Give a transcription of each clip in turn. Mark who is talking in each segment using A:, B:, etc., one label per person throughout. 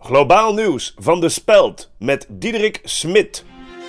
A: Globaal nieuws van De Speld met Diederik Smit.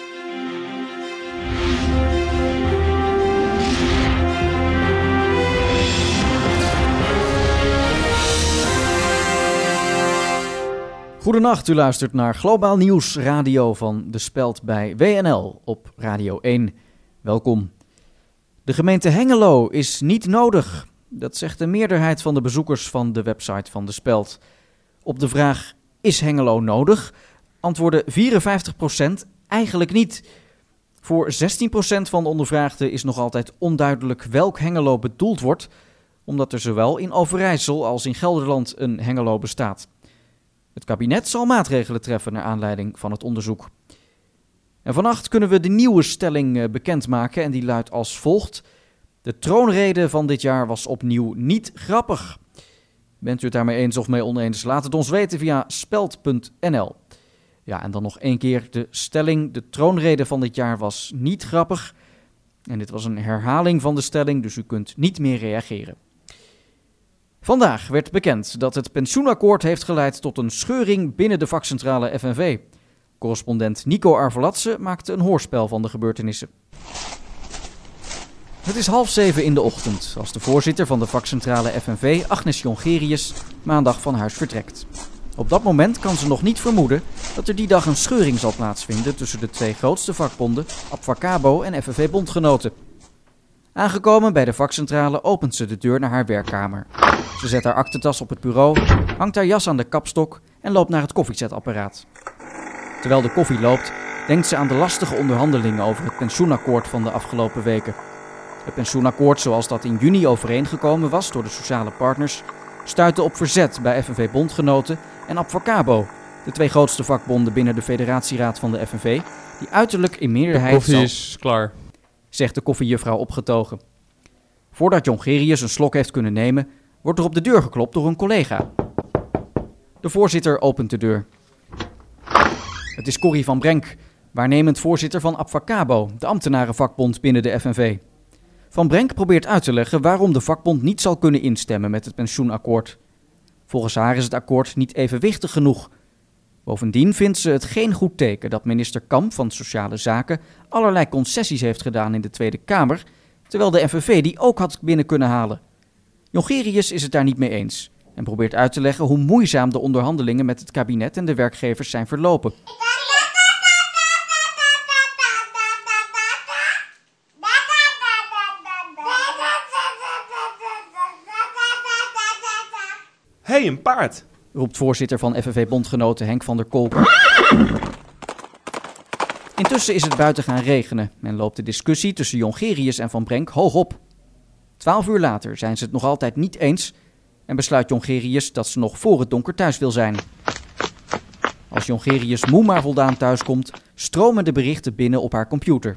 B: Goedenacht, u luistert naar Globaal Nieuws Radio van De Speld bij WNL op Radio 1. Welkom. De gemeente Hengelo is niet nodig. Dat zegt de meerderheid van de bezoekers van de website van De Speld. Op de vraag, is Hengelo nodig? Antwoordde 54% eigenlijk niet. Voor 16% van de ondervraagden is nog altijd onduidelijk welk Hengelo bedoeld wordt, omdat er zowel in Overijssel als in Gelderland een Hengelo bestaat. Het kabinet zal maatregelen treffen naar aanleiding van het onderzoek. En vannacht kunnen we de nieuwe stelling bekendmaken en die luidt als volgt. De troonrede van dit jaar was opnieuw niet grappig. Bent u het daarmee eens of mee oneens? Laat het ons weten via speld.nl. Ja, en dan nog één keer de stelling. De troonrede van dit jaar was niet grappig. En dit was een herhaling van de stelling, dus u kunt niet meer reageren. Vandaag werd bekend dat het pensioenakkoord heeft geleid tot een scheuring binnen de vakcentrale FNV. Correspondent Nico Arvelatse maakte een hoorspel van de gebeurtenissen. Het is 6:30 in de ochtend als de voorzitter van de vakcentrale FNV, Agnes Jongerius, maandag van huis vertrekt. Op dat moment kan ze nog niet vermoeden dat er die dag een scheuring zal plaatsvinden tussen de twee grootste vakbonden, Abfacabo en FNV Bondgenoten. Aangekomen bij de vakcentrale opent ze de deur naar haar werkkamer. Ze zet haar aktentas op het bureau, hangt haar jas aan de kapstok en loopt naar het koffiezetapparaat. Terwijl de koffie loopt, denkt ze aan de lastige onderhandelingen over het pensioenakkoord van de afgelopen weken. Het pensioenakkoord zoals dat in juni overeengekomen was door de sociale partners, stuitte op verzet bij FNV Bondgenoten en Abfacabo, de twee grootste vakbonden binnen de federatieraad van de FNV, die uiterlijk in meerderheid
C: De koffie is klaar,
B: zegt de koffiejuffrouw opgetogen. Voordat Jongerius een slok heeft kunnen nemen, wordt er op de deur geklopt door een collega. De voorzitter opent de deur. Het is Corrie van Brenk, waarnemend voorzitter van Abfacabo, de ambtenarenvakbond binnen de FNV. Van Brenk probeert uit te leggen waarom de vakbond niet zal kunnen instemmen met het pensioenakkoord. Volgens haar is het akkoord niet evenwichtig genoeg. Bovendien vindt ze het geen goed teken dat minister Kamp van Sociale Zaken allerlei concessies heeft gedaan in de Tweede Kamer, terwijl de FNV die ook had binnen kunnen halen. Jongerius is het daar niet mee eens en probeert uit te leggen hoe moeizaam de onderhandelingen met het kabinet en de werkgevers zijn verlopen.
C: Hé, een paard!
B: Roept voorzitter van FNV Bondgenoten Henk van der Kolk. Intussen is het buiten gaan regenen en loopt de discussie tussen Jongerius en Van Brenk hoog op. 12 uur later zijn ze het nog altijd niet eens en besluit Jongerius dat ze nog voor het donker thuis wil zijn. Als Jongerius moe maar voldaan thuiskomt, stromen de berichten binnen op haar computer.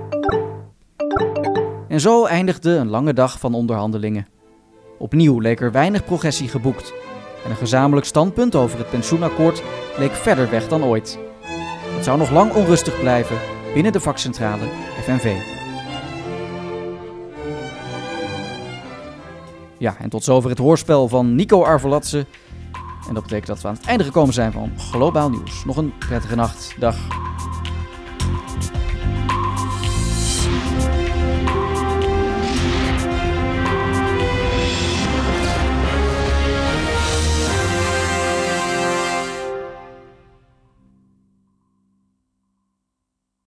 B: En zo eindigde een lange dag van onderhandelingen. Opnieuw leek er weinig progressie geboekt en een gezamenlijk standpunt over het pensioenakkoord leek verder weg dan ooit. Het zou nog lang onrustig blijven binnen de vakcentrale FNV. Ja, en tot zover het hoorspel van Nico Arvelatse. En dat betekent dat we aan het einde gekomen zijn van Globaal Nieuws. Nog een prettige nacht. Dag.